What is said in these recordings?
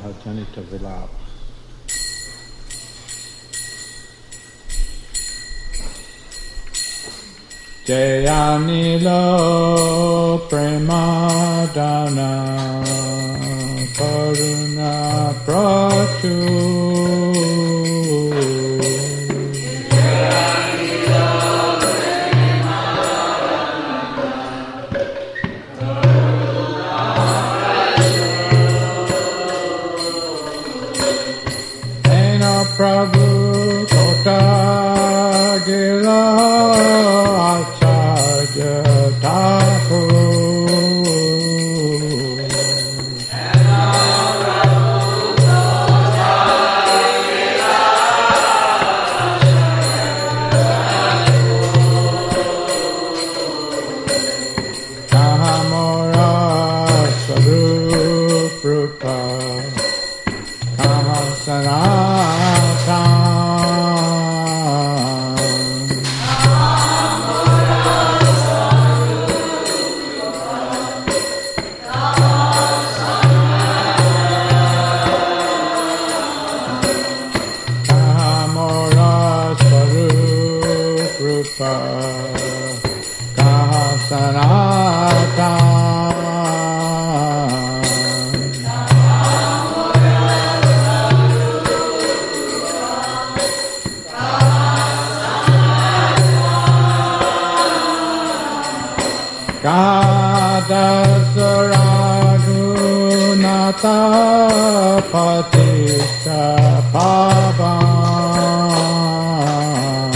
Janitta Vilapa. Jayanilo Premadana Karuna Prachu Prabhu Kota Gila Acharya Thakur Kahamora Sarup Rupa Kahasana Gadasaragunata Patisha Pavan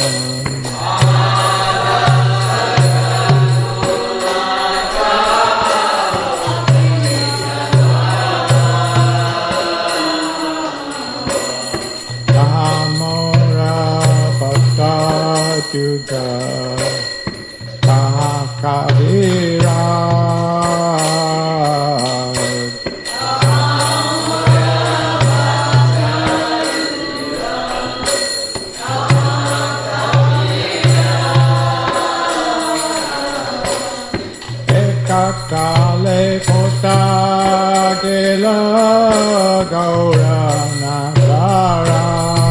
Kahamora Bhattachyuta Kavira Ekakale Kota Gela Gaura Nagara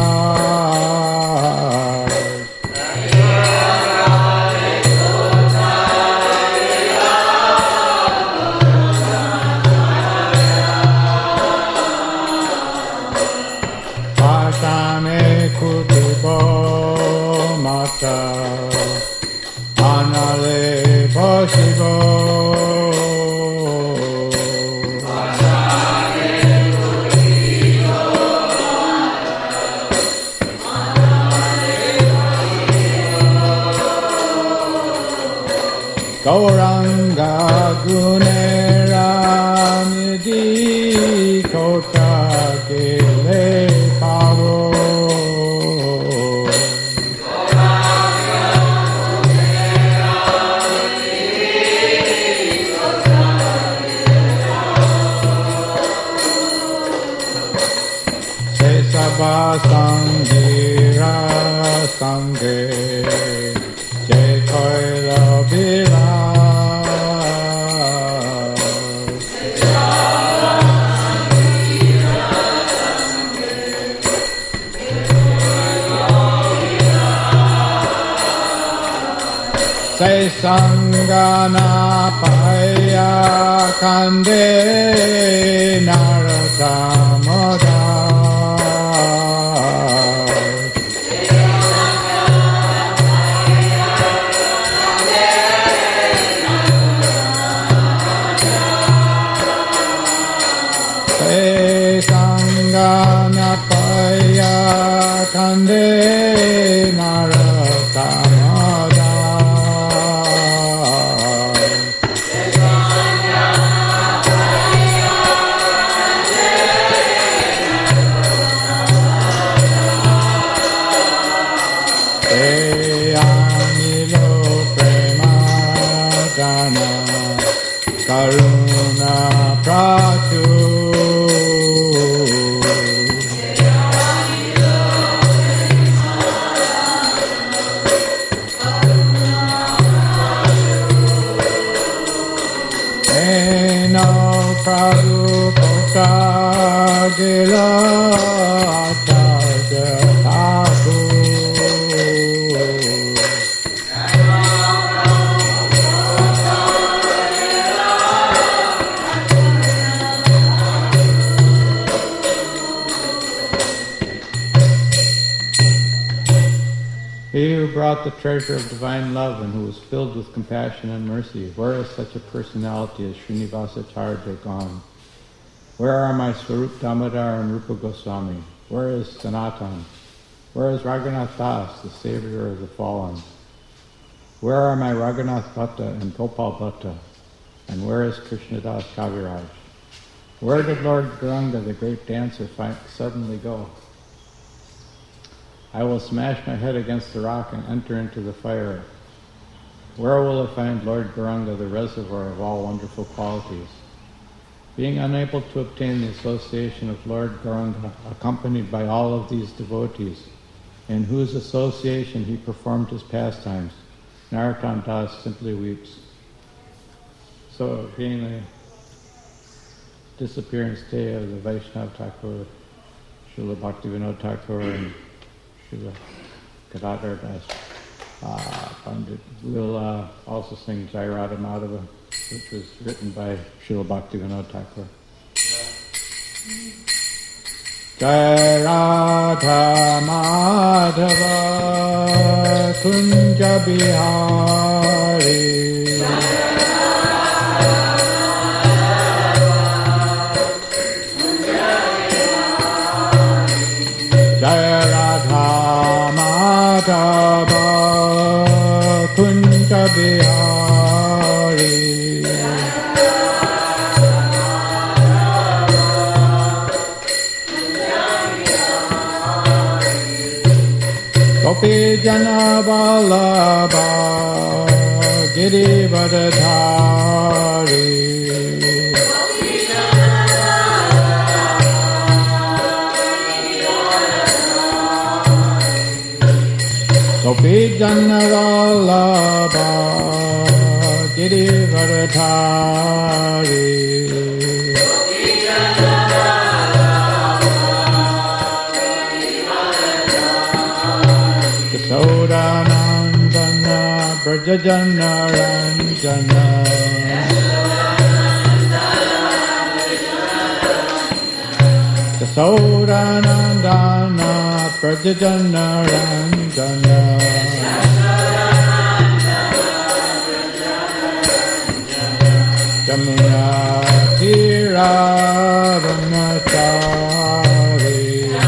Anale Bhashivo Gauranga Gunera Nidhi Kota Gile Pavo Sangira Sange Jai Koila Bila Say Sangana Paya Kande Naradamoda Ganapaya Kande Naratamada Anilo Premadana Karuna Prachu Agila Acharya Thakur. He who brought the treasure of divine love and who was filled with compassion and mercy, where is such a personality as Srinivasacharya gone? Where are my Swarup Damodar and Rupa Goswami? Where is Sanatan? Where is Raghunath Das, the savior of the fallen? Where are my Raghunath Bhatta and Gopal Bhatta? And where is Krishnadas Kaviraj? Where did Lord Gauranga, the great dancer, suddenly go? I will smash my head against the rock and enter into the fire. Where will I find Lord Gauranga, the reservoir of all wonderful qualities? Being unable to obtain the association of Lord Gauranga, accompanied by all of these devotees, in whose association he performed his pastimes, Narottam Das simply weeps. So, being the disappearing stay of the Vaishnava Thakur, Srila Bhaktivinoda Thakur, and Srila Gadadhar Das Pandit, we'll also sing Jai Radha Madhava, which was written by Srila Bhaktivinoda Thakur. Jai Radha Madhava Kunja Bihari Jai Radha Madhava Kunja Bihari Gopi Jana Vallabha Girivardhari Gopi Jana Vallabha Girivardhari Yasodanandana Brajajana Ranjana Yasodanandana Brajajana Ranjana Jamuna Tira Vanachari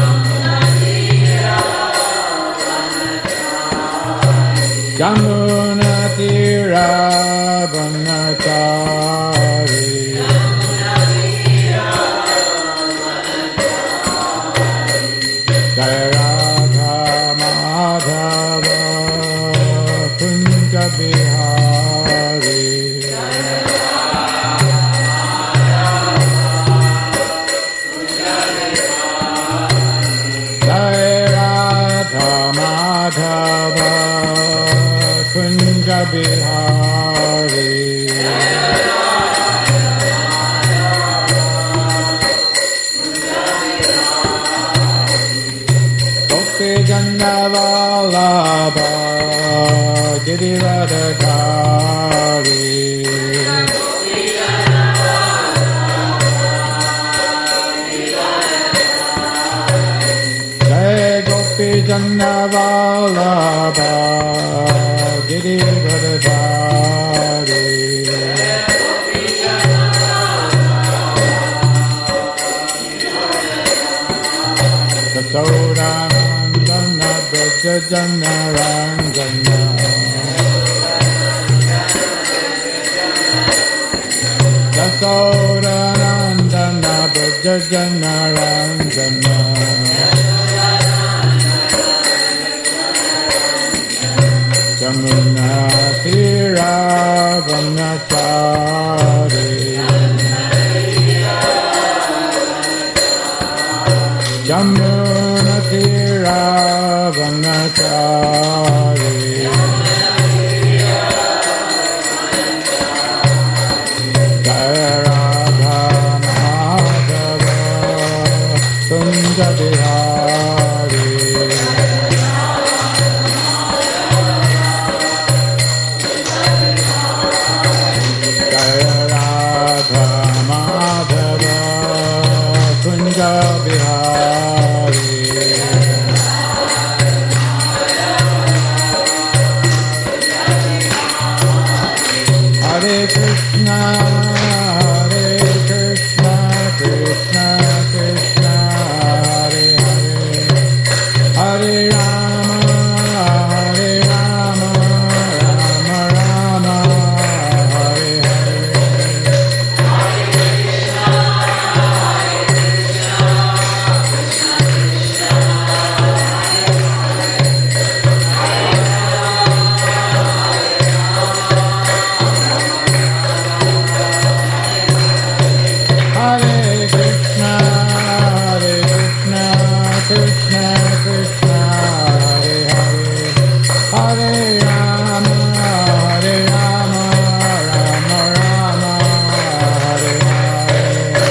Jamuna Tira Vanachari Jai Radha Madhava Kunja Bihari Jai Radha Madhava Kunja Bihari Gopi Jana Vallabha Girivardhari Jai Gopi Jana Vallabha Girivardhari Yasodanandana Brajajana Ranjana Yasodanandana Brajajana Ranjana Jamuna Tira Vanachari Jamuna Tira Vanachari Jai Radha Madhava Bihari. Jaya Radha Madhava Kunja Bihari. Hare Krishna, Krishna Krishna, Hare Hare, Hare Rama, Rama Rama, Hare Hare. Hare Krishna, Krishna Krishna, Hare Hare, Hare Rama, Rama Rama, Hare Hare.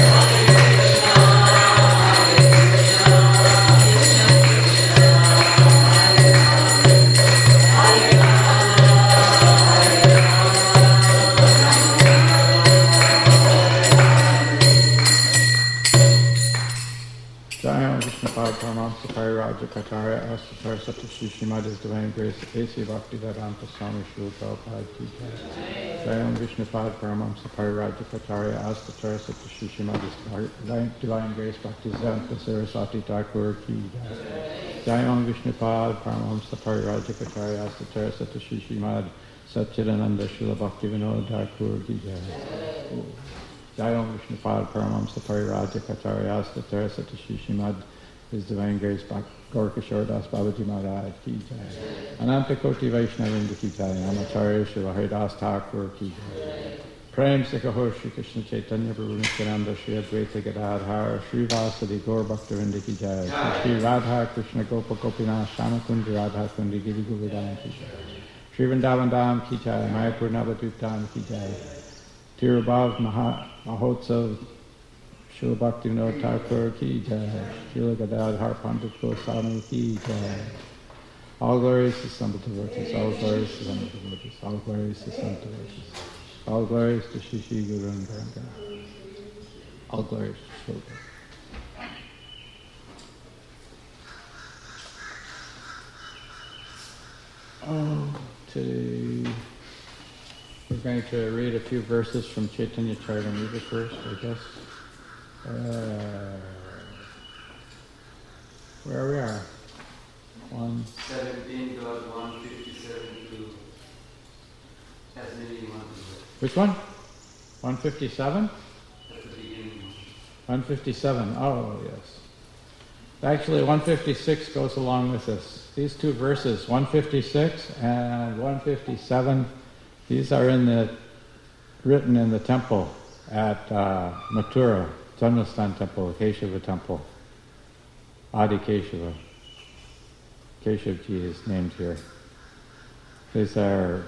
Jaya Vishnupad Paramahamsa Pariraja Kacharya Asatar Satashi Srimad His Divine Grace A.C. Bhaktivedanta Swami Srila Prabhupada Ki Jai. Jaya Vishnupad Paramahamsa Pariraja Kacharya Asatar Satashi Srimad His Divine Grace Bhaktivedanta Saraswati Thakur Ki Jai. Jaya Vishnupad Paramahamsa Pariraja Kacharya Asatar Satashi Srimad Satchidananda Srila Bhaktivinoda Thakur Ki Jai. Jayam Vishnupad Paramahamsa Pariraja Kacharya Asatar Satashi Srimad His Divine Grace Gaur Kishore Das Babaji Maharaj Ki Jai. Ananta Koti Vaishnavinda Ki Jai. Namacharya Srila Haridas Thakur Ki Jai. Prem Sikahor Shri Krishna Chaitanya Prabhu Nityananda Shri Advaita Gadadhar Shri Vasadi Gaur Bhaktavinda Ki Jai. Shri Radha Krishna Gopa Gopinath Shama Kundi Radha Kundi Giri Govardhan Ki Jai. Shri Vrindavan Dham Ki Jai. Mayapur Navadvip Dham Ki Jai. Tirubhav Mahotsav Srila Bhaktivinoda Thakur Ki Jai. Srila Gadadhar Pandit Goswami Ki Jai. All glories to Sambhava devotees, all glories to Sambhava devotees, all glories to Sambhava devotees, all glories to Shri Shri Guru and Varanga, all glories to Srila. Today we're going to read a few verses from Chaitanya Charitamrita first, I guess. Where we are? 117 goes 157 to as many you want to do. Which one? 157? That's the beginning. 157, oh yes. Actually 156 goes along with this. These two verses, 156 and 157, these are written in the temple at Mathura, Janmastan temple, Keshava temple, Adi Keshava. Keshavji is named here. These are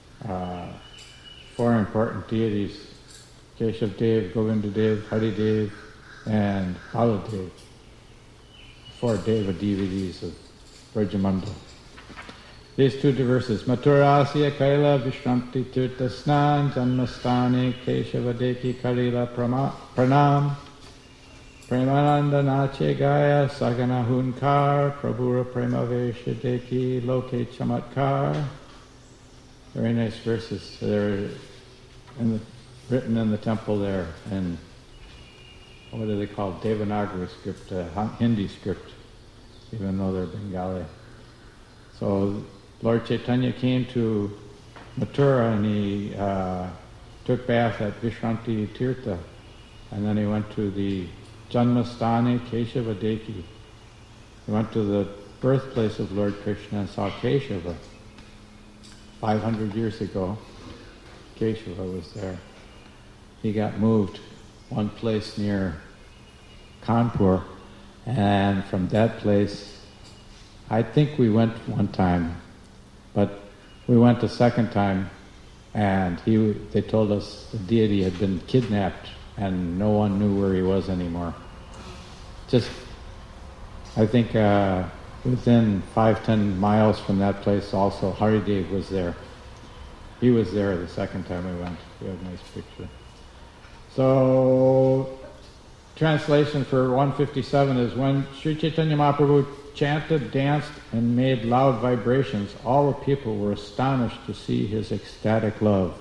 four important deities: Keshav Dev, Govinda Dev, Hari Dev, and Baladev. Four Deva deities of Brajamandal. These two verses: Mathurasya Kaila Vishramti Tirtha Snan Janmastani Keshava Deki Kalila Pranam Premananda Nache Gaya Sagana Hunkar Prabhura Premavesha Deki Loke Chamatkar. Very nice verses. They're written in the temple there in, what do they call, Devanagari script, Hindi script, even though they're Bengali. So Lord Chaitanya came to Mathura and he took bath at Vishranti Tirtha, and then he went to the Janmastani Keshava Deki. He went to the birthplace of Lord Krishna and saw Keshava. 500 years ago, Keshava was there. He got moved one place near Kanpur, and from that place, I think we went one time, but we went a second time, and they told us the deity had been kidnapped and no one knew where he was anymore. Just I think within 5-10 miles from that place also, Haridev was there. He was there the second time we went. We have a nice picture. So, translation for 157 is, when Sri Chaitanya Mahaprabhu chanted, danced, and made loud vibrations, all the people were astonished to see his ecstatic love.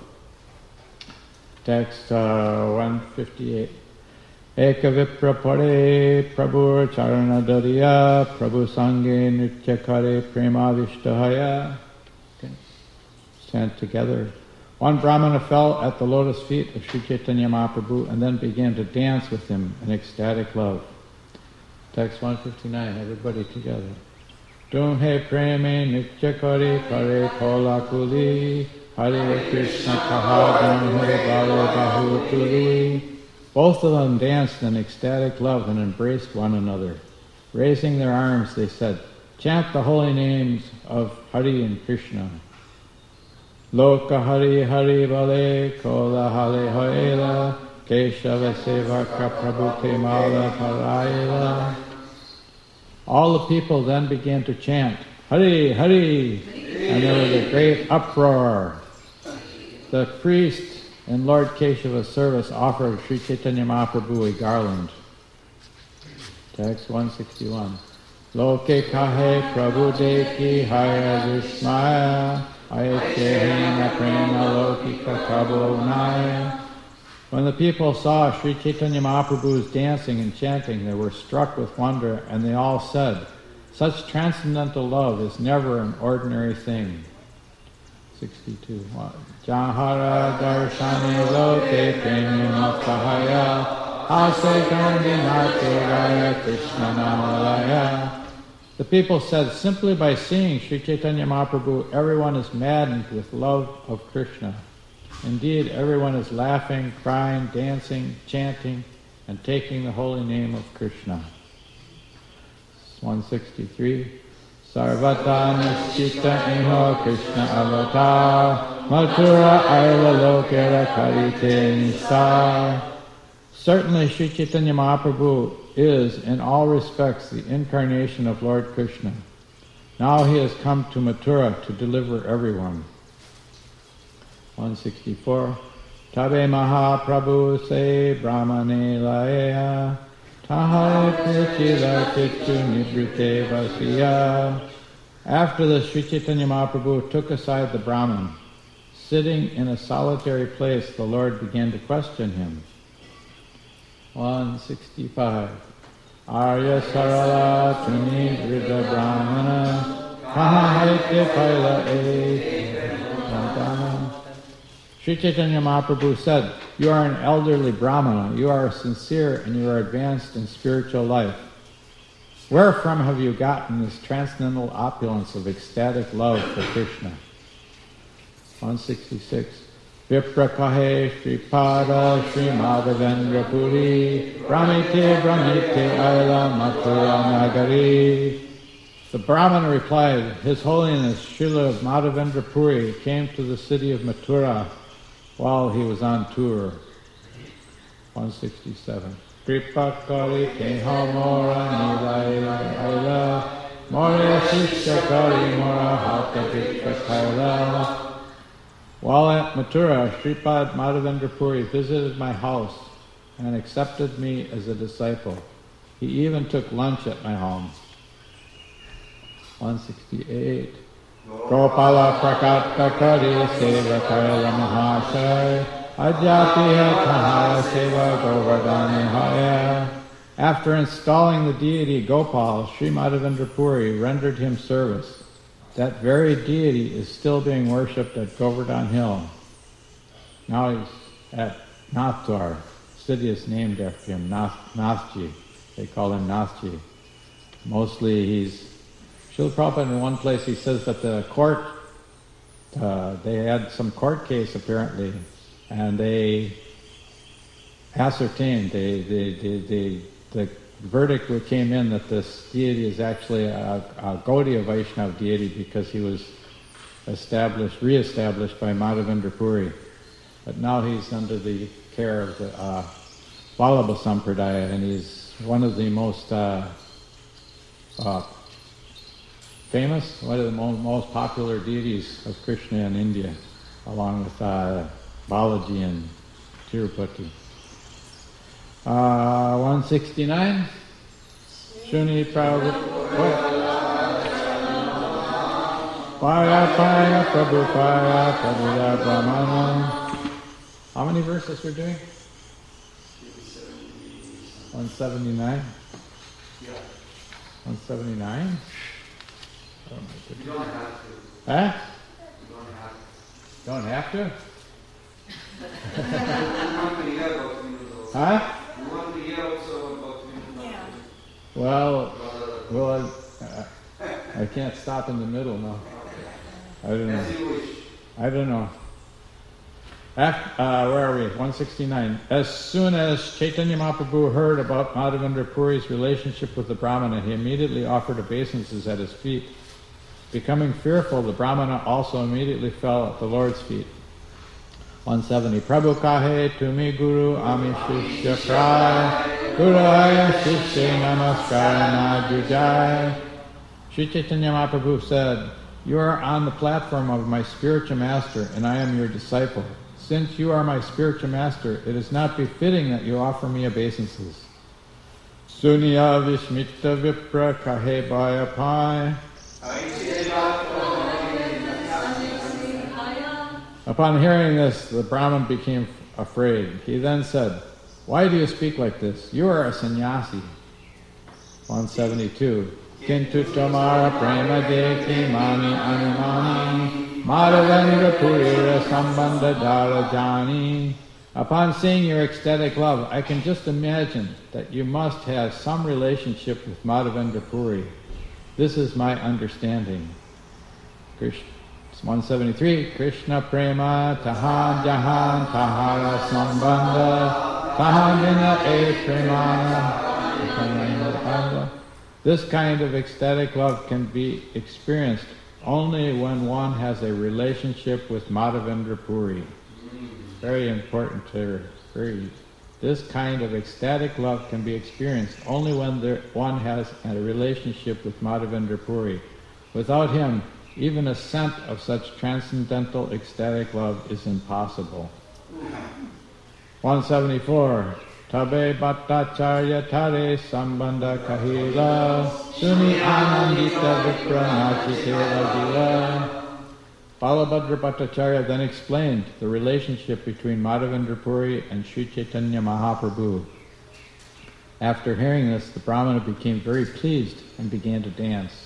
Text 158. Eka vipra pare prabhu charana dariya prabhu sange nritya kare prema vishtahaya. Stand together. One Brahmana fell at the lotus feet of Sri Chaitanya Mahaprabhu and then began to dance with him in ecstatic love. Text 159, everybody together. Tumhe preme nitya kare kare kola kuli Hare Krishna kaha tumhe balo bahu tuli. Both of them danced in ecstatic love and embraced one another. Raising their arms, they said, chant the holy names of Hari and Krishna. Loka Hari Hari Bale Kola Hale Hoela Keshava Sevaka Prabhu Kemala Parayela. All the people then began to chant, Hari Hari, and there was a great uproar. The priest in Lord Keshava's service offered Sri Chaitanya Mahaprabhu a garland. Text 161. Loke kahe Prabhu deki haya vismaya ayatehena prema lokika kabonaya. When the people saw Sri Chaitanya Mahaprabhu's dancing and chanting, they were struck with wonder, and they all said, such transcendental love is never an ordinary thing. 62. Jahara darshani loke premimapahaya ase gandhinartiraya Krishna namalaya. The people said, simply by seeing Sri Chaitanya Mahaprabhu, everyone is maddened with love of Krishna. Indeed, everyone is laughing, crying, dancing, chanting, and taking the holy name of Krishna. 163. Sarvata nischita iho Krishna avatar Mathura aila lokera karite nisar. Certainly Sri Chaitanya Mahaprabhu is in all respects the incarnation of Lord Krishna. Now he has come to Mathura to deliver everyone. 164. Tabe Mahaprabhu se Brahmane laeya Tahare Prichila Chitu Nibrite Vasiya. After this, Sri Chaitanya Mahaprabhu took aside the Brahman. Sitting in a solitary place, the Lord began to question him. 165. Arya Sarala Tuni Vrida Brahmana Kahahite Paila Santana. Sri Chaitanya Mahaprabhu said, you are an elderly Brahmana, you are sincere and you are advanced in spiritual life. Wherefrom have you gotten this transcendental opulence of ecstatic love for Krishna? 166. Viprakahe Sripada Sri Madhavendra Puri Brahmite Brahmite Aila Mathura Nagari. The Brahmana replied, His Holiness Srila Madhavendra Puri came to the city of Mathura while he was on tour. 167. Kripakari Keha Mora Nilai Aila Mora Shishakari Mora Hata Viprakaila. While at Mathura, Sripad Madhavendra Puri visited my house and accepted me as a disciple. He even took lunch at my home. 168. Gopala Prakata Kari Seva Kaila Mahashay Ajatiya Kahaya Seva Govardhani Haya. After installing the deity Gopal, Sri Madhavendra Puri rendered him service. That very deity is still being worshipped at Govardhan Hill. Now he's at Nathdwar. City is named after him, Nathji. They call him Nathji. Mostly he's... Srila Prabhupada in one place he says that the court, they had some court case apparently, and they ascertained, the verdict came in that this deity is actually a Gaudiya Vaishnava deity because he was re-established by Madhavendra Puri. But now he's under the care of the Vallabha Sampradaya, and he's one of the most famous, one of the most popular deities of Krishna in India, along with Balaji and Tirupati. 169. Shuni Prabhu. Paya Paya Prabhu Paya Prabhuya Brahmana. How many verses we're doing? 179? Yeah. 179? Oh my You goodness. don't have to. Huh? You don't have to. Don't have to? You want to hear about Vinod also. Huh? You want to hear also about Vinod. Yeah. Well, I can't stop in the middle now. I don't know. As you wish. I don't know. Where are we? 169. As soon as Chaitanya Mahaprabhu heard about Madhavendra Puri's relationship with the Brahmana, he immediately offered obeisances at his feet. Becoming fearful, the Brahmana also immediately fell at the Lord's feet. 170. Prabhu kahe tumi guru ami shishya pray, guru aya shishya namaskar na jujai. Sri Chaitanya Mahaprabhu said, "You are on the platform of my spiritual master, and I am your disciple. Since you are my spiritual master, it is not befitting that you offer me obeisances." Sunya vishmita vipra kahe bhaya pai. Upon hearing this, the Brahmin became afraid. He then said, "Why do you speak like this? You are a sannyasi." 172. Kintu tamara prema deki mani animani Madhavendra Purira sambandha dharajani. Upon seeing your ecstatic love, I can just imagine that you must have some relationship with Madhavendra Puri. This is my understanding. 173. Krishna prema tahan jahan tahara sambandha tahandina e premana. This kind of ecstatic love can be experienced only when one has a relationship with Madhavendra Puri. Very important to read. This kind of ecstatic love can be experienced only when one has a relationship with Madhavendra Puri. Without him, even a scent of such transcendental ecstatic love is impossible. 174. Tabe Bhattacharya Tare Sambandha Kahila Suni Anandita Vipranachitela Dila. Balabhadra Bhattacharya then explained the relationship between Madhavendra Puri and Sri Chaitanya Mahaprabhu. After hearing this, the Brahmana became very pleased and began to dance.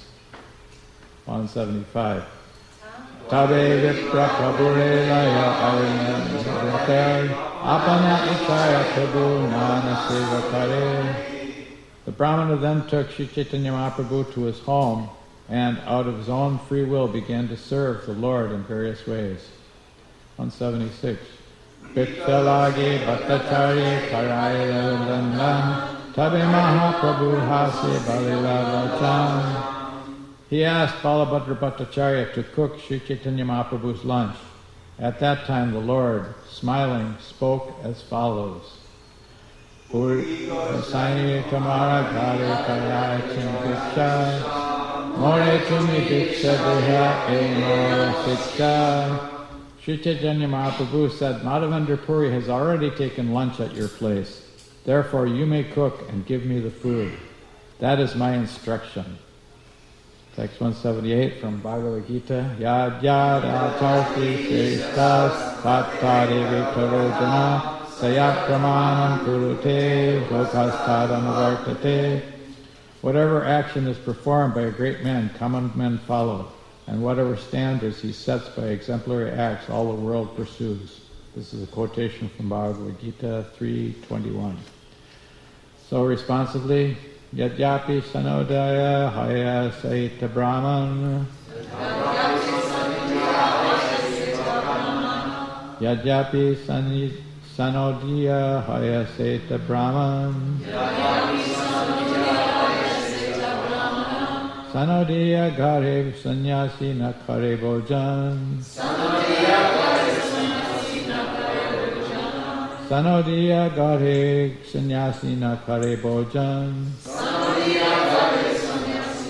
175. Tabe Vipra Prabhure Laya Arinadhikar Apana Ichaya Prabhu Nana Sevakare. The Brahmana then took Sri Chaitanya Mahaprabhu to his home and out of his own free will began to serve the Lord in various ways. 176. Pithalagi Bhattacharya Karaya Landan Tabe Mahaprabhu Hasi Balila. He asked Balabhadra Bhattacharya to cook Sri Chaitanya Mahaprabhu's lunch. At that time the Lord, smiling, spoke as follows. Puri Saini Kamara Gari Karaya Chimpiksha More Tumi Diksha Deha E More Siksha. Sri Chaitanya Mahaprabhu said, Madhavendra Puri has already taken lunch at your place. Therefore you may cook and give me the food. That is my instruction. Text 178 from Bhagavad Gita. Yad yad atarti shrishtas tattari vitarojana sayat pramanam kurute lokastadam vartate. Whatever action is performed by a great man, common men follow, and whatever standards he sets by exemplary acts, all the world pursues. This is a quotation from Bhagavad Gita 3:21. So responsively, Yadyapi sanodaya haya saita brahman Yadyapi sanodaya haya saita brahman Sanodaya gareb sannyasi na kare bhojan Sanodaya gareb sannyasi na kare bhojan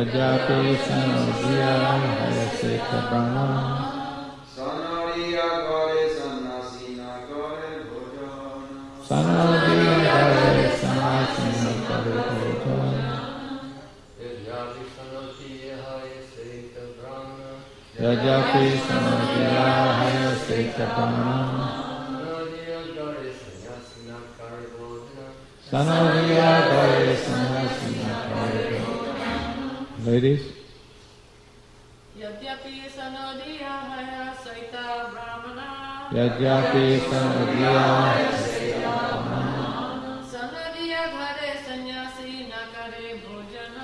Yadyapi Sanodiya Hayaseta Brahmana Sanodiya Gare Sanasina Gare Bhojana Sanodiya Gare Sanasina Gare Bhojana Yadyapi Sanodiya Hayaseta Brahmana Yadyapi Sanodiya Hayaseta Brahmana Sanodiya Gare Sanasina Gare Bhojana Sanodiya Gare Sanasina Gare Bhojana. Ladies? Yadyapi Sanodiya Hayaseta Brahmana Yadyapi Sanodiya Hayaseta Brahmana Sanodiya Ghare Sannyasi Nakare Bhojana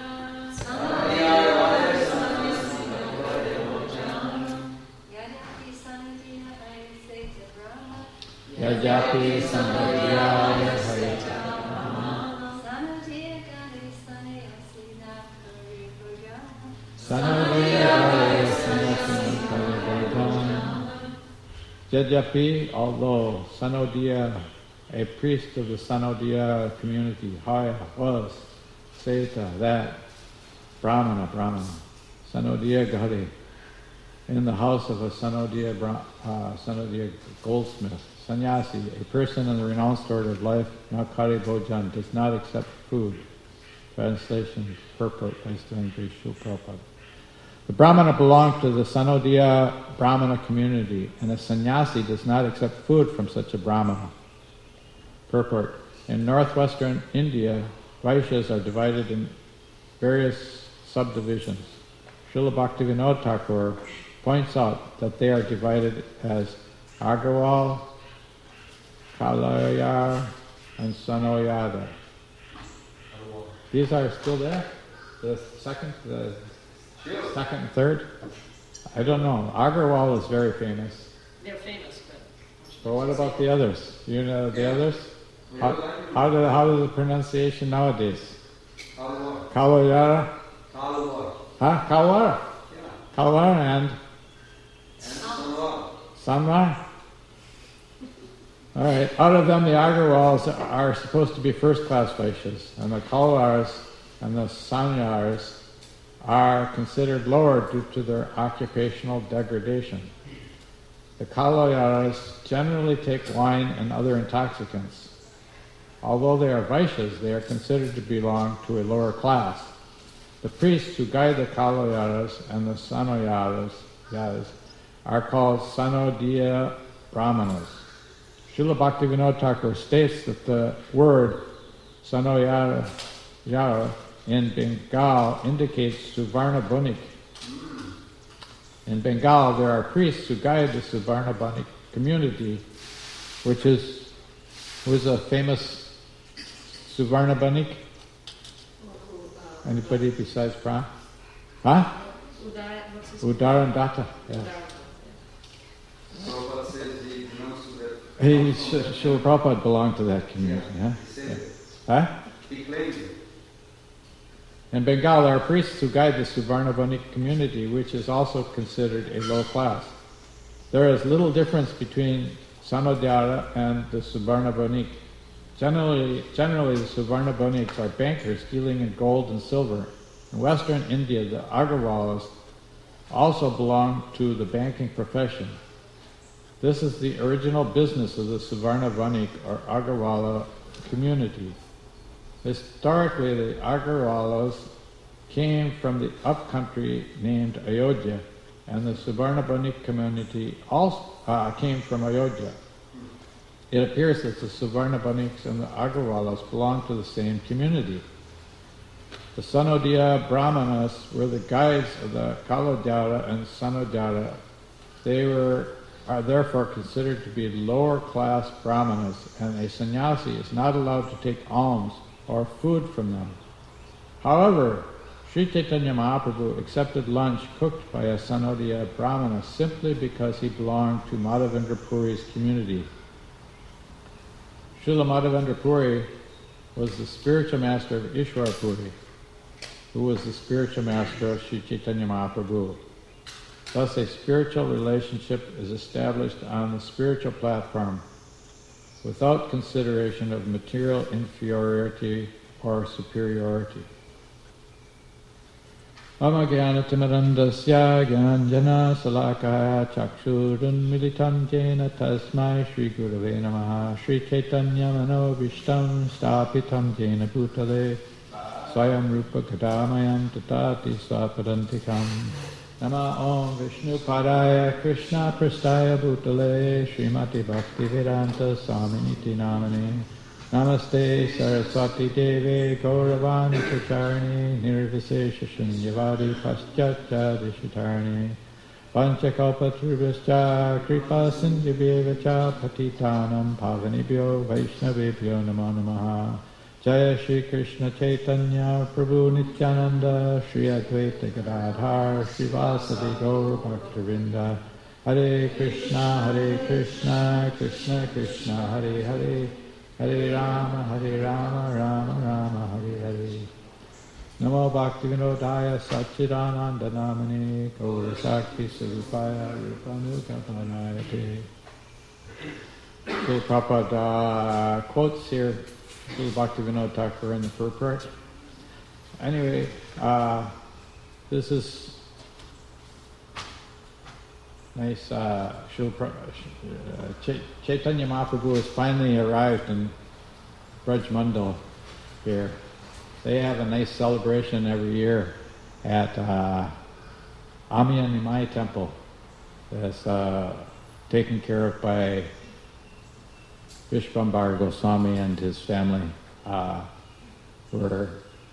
Yadyapi Sanodiya Hayaseta Brahmana Yadyapi Sanodiya Hayaseta Sanodiya Gare Sannyasi Nakare Bhojana Sanodiya Gare Sannyasi Nakare Bhojana. Yadyapi, although Sanodiya, a priest of the Sanodiya community, Haya was, Seta, that, Brahmana, Sanodiya Ghare, in the house of a Sanodiya goldsmith, sannyasi, a person in the renounced order of life, Nakari Bhojan, does not accept food. Translation, purport by Sri Prabhupada. The Brahmana belongs to the Sanodiya Brahmana community, and a sannyasi does not accept food from such a Brahmana. Purport. In northwestern India, Vaishyas are divided in various subdivisions. Srila Bhaktivinoda Thakur points out that they are divided as Agarwal, Kalayar, and Sanoyada. These are still there? The second and third? I don't know. Agarwal is very famous. They're famous, But what about the others? You know the others? How is the pronunciation nowadays? Kalayara? Huh? Kalwar? Kalwar and Sanwar? All right. Out of them, the Agarwals are supposed to be first-class Vaishyas, and the Kalwars and the Sanyars are considered lower due to their occupational degradation. The Kalayaras generally take wine and other intoxicants. Although they are Vaishyas, they are considered to belong to a lower class. The priests who guide the Kalayaras and the Sanoyaras are called Sanodiya Brahmanas. Srila Bhaktivinoda Thakur states that the word Sanoyara in Bengal indicates Suvarna Bunik. In Bengal, there are priests who guide the Suvarna Bunik community, who is a famous Suvarna Bunik? Anybody besides Pram? Huh? Udaran Datta. Yeah. Prabhupada says he belongs to that. Srila Prabhupada belonged to that community. Yeah. Huh? He says it. Huh? He claims it. In Bengal, there are priests who guide the Suvarna Bunik community, which is also considered a low class. There is little difference between Sanodhyara and the Suvarna Bunik. Generally, the Suvarna Buniks are bankers dealing in gold and silver. In Western India, the Agarwalas also belong to the banking profession. This is the original business of the Suvarna Bunik or Agarwala community. Historically, the Agarwalas came from the upcountry named Ayodhya, and the Suvarna Bunik community also came from Ayodhya. It appears that the Suvarna Buniks and the Agarwalas belong to the same community. The Sanodiya Brahmanas were the guides of the Kalodyara and Sanodhyara. They are therefore considered to be lower class Brahmanas, and a sannyasi is not allowed to take alms or food from them. However, Sri Chaitanya Mahaprabhu accepted lunch cooked by a Sanodiya Brahmana simply because he belonged to Madhavendra Puri's community. Srila Madhavendra Puri was the spiritual master of Ishwara Puri, who was the spiritual master of Sri Chaitanya Mahaprabhu. Thus, a spiritual relationship is established on the spiritual platform without consideration of material inferiority or superiority. Mama Gyanatimurandasya Gyananjana Salakaya Chakshurun Militam Jena Tasmai Shri Gurave Namaha Shri Chaitanya Manobishtam Stapitam Jena Bhutale Swayam Rupa Kadamayam Tatati Swapadantikam Nama Om Vishnu Padaya Krishna Prastaya Bhutale Srimati Bhakti Vedanta Swaminiti Namane Namaste Saraswati Deve Gauravani Pracharni Nirvisesha Shunyavadi Paschatya Dishitarni Panchakalpatrubhascha Kripa Sindhibhyevacha Patitanam Pavanibhyo Vaishnavibhyo Namo Namaha Jaya Shri Krishna Chaitanya Prabhu Nityananda Shri Advaita Gadadhar Shri Vasadi Gaur Bhaktavinda Hare Krishna Krishna Krishna Hare Hare Hare Rama, Rama Rama, Hare Hare. Namo Bhaktivinodaya Satchidananda Namane Gaurasakti Sarupaya Rupanukapanayate. Srila Prabhupada quotes here Srila Bhaktivinoda Thakur in the purport. Anyway, this is nice. Chaitanya Mahaprabhu has finally arrived in Braj Mandal here. They have a nice celebration every year at Amiya Nimai Temple. That's taken care of by Vishvambara Goswami and his family, were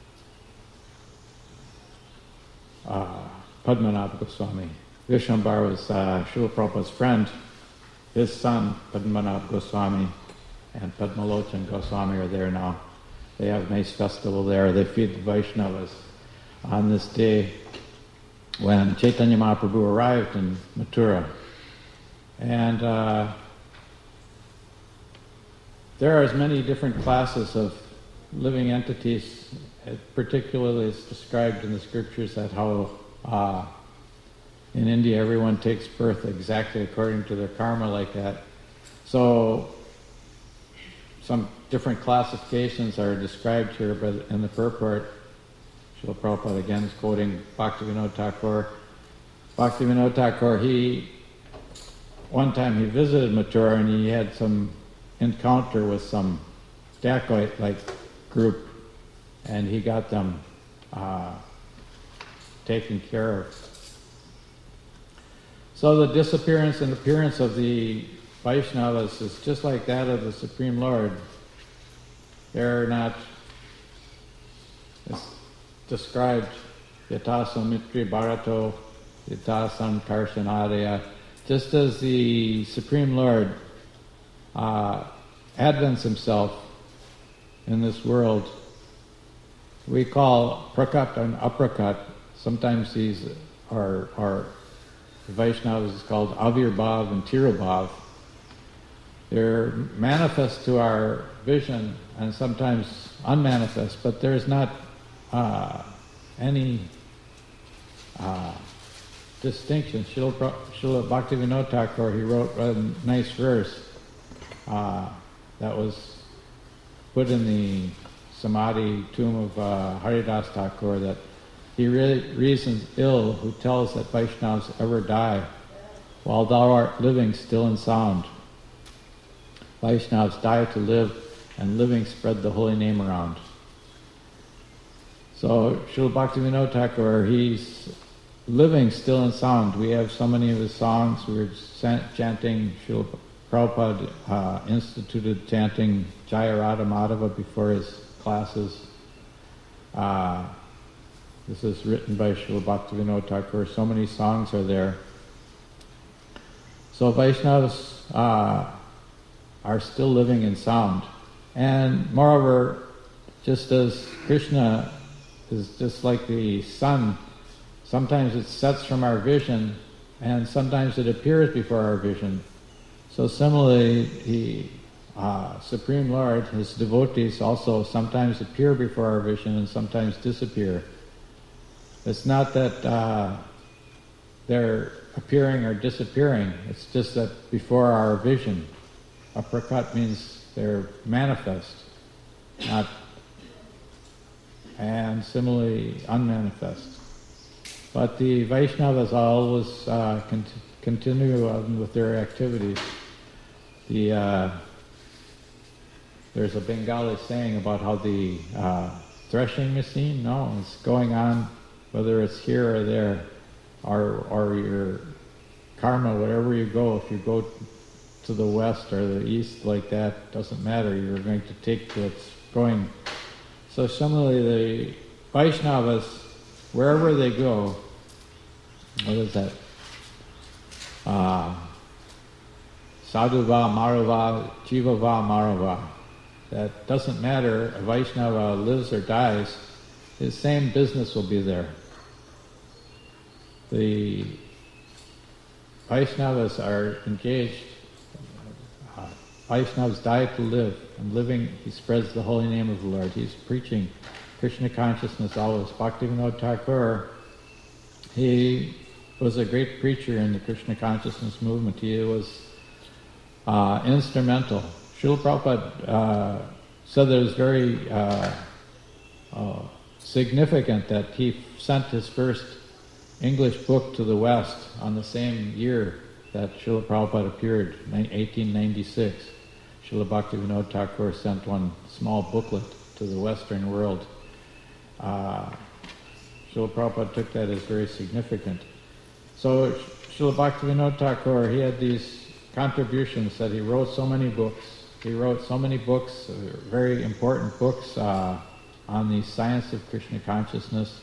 Padmanabha Goswami. Vishvambara was Srila Prabhupada's friend. His son, Padmanabha Goswami, and Padmalochan Goswami are there now. They have a nice festival there. They feed the Vaishnavas on this day when Chaitanya Mahaprabhu arrived in Mathura. And there are as many different classes of living entities, particularly it's described in the scriptures that how in India everyone takes birth exactly according to their karma like that. So some different classifications are described here, but in the purport, Srila Prabhupada again is quoting Bhaktivinoda Thakur. Bhaktivinoda Thakur, one time he visited Mathura and he had some encounter with some dacoit-like group, and he got them taken care of. So the disappearance and appearance of the Vaishnavas is just like that of the Supreme Lord. They're not described yatasam mitri bharato yatasam karshanadaya. Just as the Supreme Lord advents himself in this world, we call prakat and aprakat. Sometimes these are the Vaishnavas is called Avirbhav and Tirobhav. They're manifest to our vision and sometimes unmanifest, but there's not any distinction. Srila Bhaktivinoda Thakur, he wrote a nice verse that was put in the Samadhi tomb of Haridas Thakur, that he reasons ill who tells that Vaishnavas ever die, while thou art living still and sound. Vaishnavas die to live, and living spread the holy name around. So Srila Bhaktivinoda Thakur, he's living still and sound. We have so many of his songs. We were chanting, Srila Prabhupada instituted chanting Jaya Radha Madhava before his classes. This is written by Srila Bhaktivinoda Thakur. So many songs are there. So Vaishnavas are still living in sound. And moreover, just as Krishna is just like the sun, sometimes it sets from our vision and sometimes it appears before our vision. So similarly, the Supreme Lord, his devotees also sometimes appear before our vision and sometimes disappear. It's not that they're appearing or disappearing, it's just that before our vision. Aprakat means they're manifest, not, and similarly unmanifest. But the Vaishnavas always continue on with their activities. There's a Bengali saying about how the threshing machine, it's going on, whether it's here or there, or your karma, wherever you go. If you go to the west or the east like that, doesn't matter. You're going to take what's going. So similarly, the Vaishnavas, wherever they go, what is that? Sadhuva, Marava, Jivava, Marava. That doesn't matter. A Vaishnava lives or dies, his same business will be there. The Vaishnavas are engaged. Vaishnavas die to live, and living, he spreads the holy name of the Lord. He's preaching Krishna consciousness always. Bhaktivinoda Thakur, he was a great preacher in the Krishna consciousness movement. He was instrumental. Srila Prabhupada said that it was very significant that he sent his first English book to the West on the same year that Srila Prabhupada appeared, 1896. Srila Bhaktivinoda Thakur sent one small booklet to the Western world. Srila Prabhupada took that as very significant. So Srila Bhaktivinoda Thakur, he had these contributions that he wrote so many books. He wrote so many books, very important books on the science of Krishna consciousness,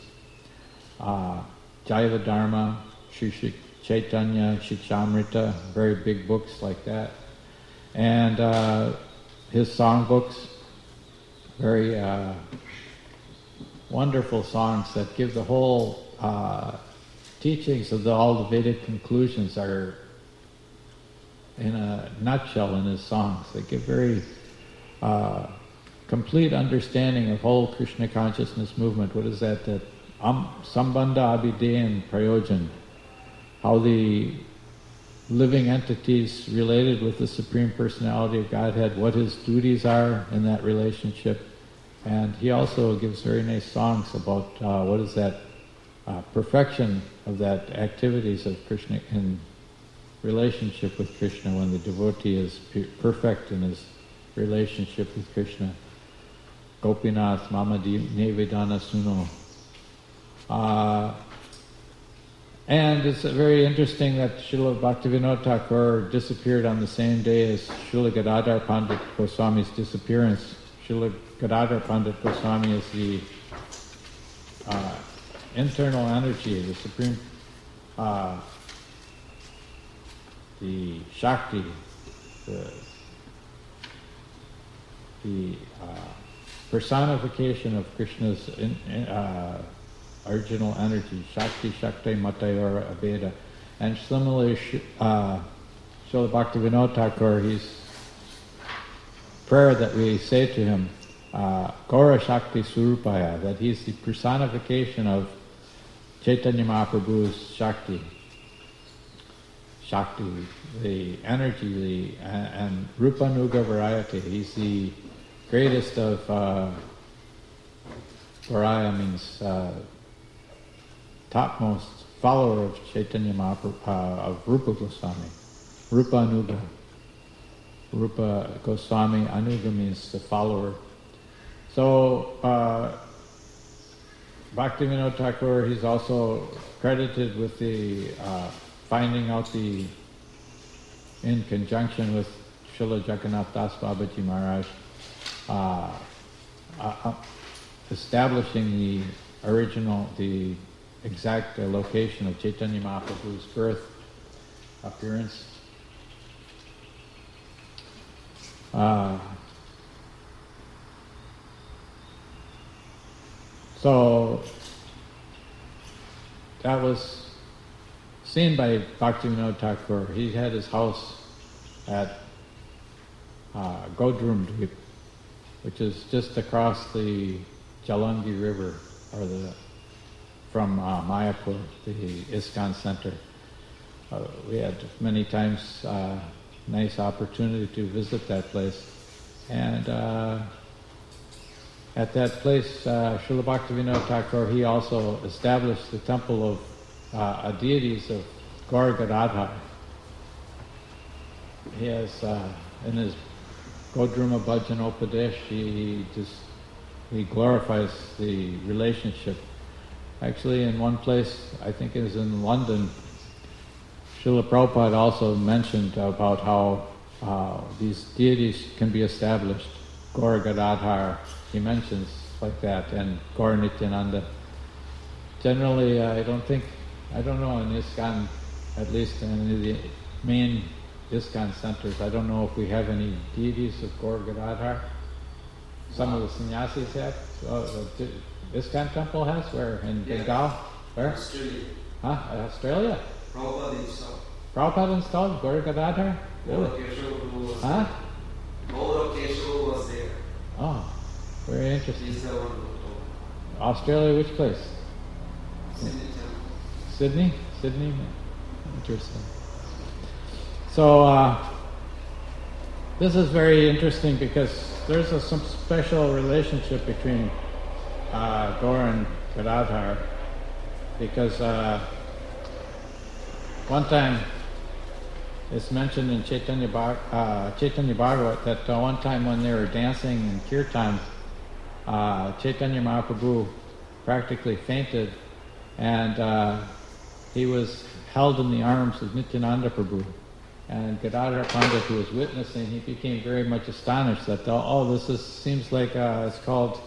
Jaiva Dharma, Sri Chaitanya, Shikshamrita, very big books like that. And his song books, very wonderful songs that give the whole teachings of all the Vedic conclusions are in a nutshell in his songs. They give very complete understanding of whole Krishna consciousness movement. What is that? That Sambandha Abhideyan Prayojan. How the living entities related with the Supreme Personality of Godhead, what his duties are in that relationship. And he also gives very nice songs about what is that perfection of that activities of Krishna in relationship with Krishna, when the devotee is perfect in his relationship with Krishna. Gopinath Mama Nevedana Suno. And it's very interesting that Srila Bhaktivinoda Thakur disappeared on the same day as Srila Gadadhar Pandit Goswami's disappearance. Srila Gadadhar Pandit Goswami is the internal energy, the supreme, the Shakti, the personification of Krishna's original energy, Shakti, Shakti, Matayora, Abheda. And similarly, Srila Bhaktivinoda Thakur, his prayer that we say to him, Gaura Shakti Surupaya, that he's the personification of Chaitanya Mahaprabhu's Shakti. Shakti, the energy, and Rupanuga Variety. He's the greatest of Varaya means topmost follower of Chaitanya Mahaprabhu, of Rupa Goswami. Rupa Anuga. Rupa Goswami, Anuga means the follower. So, Bhaktivinoda Thakur, he's also credited with the finding out in conjunction with Srila Jagannath Das Babaji Maharaj, establishing the exact location of Chaitanya Mahaprabhu's birth, appearance. So that was seen by Bhaktivinoda Thakur. He had his house at Godrumdvip, which is just across the Jalangi River, or from Mayapur, the ISKCON center. We had many times nice opportunity to visit that place, and at that place, Srila Bhaktivinoda Thakur, he also established the temple of deities of Gaur Gadadhar. He has, in his Godruma Bhajan Upadesh, he glorifies the relationship. Actually, in one place, I think it is in London, Srila Prabhupada also mentioned about how these deities can be established. Gaur Gadadhar, he mentions like that, and Gaur Nityananda. Generally, I don't know in ISKCON, at least in the main ISKCON centers, I don't know if we have any deities of Gaur Gadadhar. Some of the sannyasis have. The ISKCON temple has? Where? In Bengal? Where? Australia. Huh? Australia? Prabhupada installed. Prabhupada installed Gaur Gadadhar? Really? Huh? Gaura Keshav was there. Oh, very interesting. He's the one who Australia, which place? Sydney temple. Sydney? Sydney? Interesting. So, this is very interesting because there's some special relationship between Gaur and Gadadhar, because one time it's mentioned in Chaitanya Bhagavat that one time when they were dancing in kirtan, Chaitanya Mahaprabhu practically fainted, and he was held in the arms of Nityananda Prabhu. And Gadadhar Pandit, who was witnessing, he became very much astonished that, seems like it's called